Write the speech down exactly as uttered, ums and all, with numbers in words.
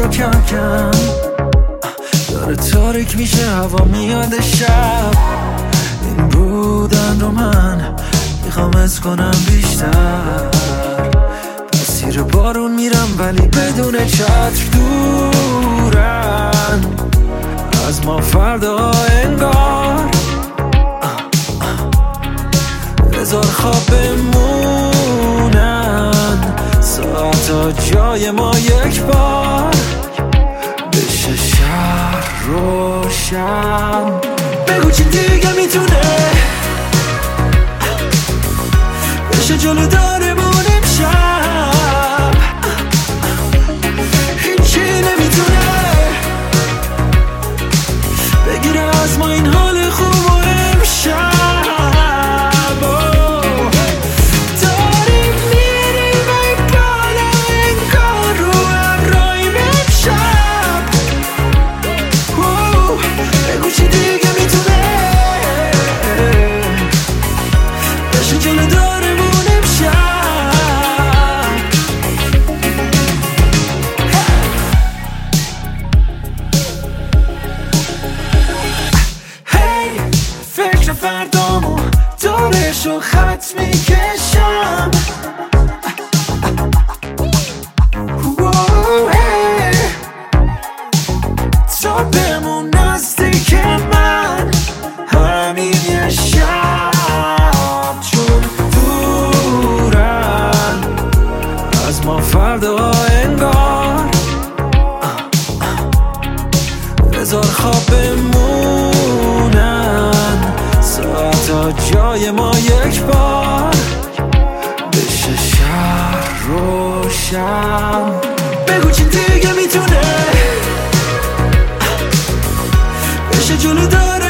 رو کم کم داره تاریک میشه، هوا میاد شب. این بودن رو من میخوام از کنم بیشتر. مسیر بارون میرم ولی بدون چتر، دورن از ما فردا انگار. بذار خواب بمونن ساعتا جای ما یک بار، بشه شهر روشن. بگو چی دیگه میتونه بشه جلو دارمون امشب. هیچی نمیتونه بگیره از ما این حال خوب و امشب. فردامو دورشو خط میکشم. تا بمون نزدیک من همین یه شب، چون دورن از ما فردا انگار. بذار خواب بمونن ساعتا جای ما یک بار، بشه شهر روشن. بگو چی دیگه میتونه بشه جلو داره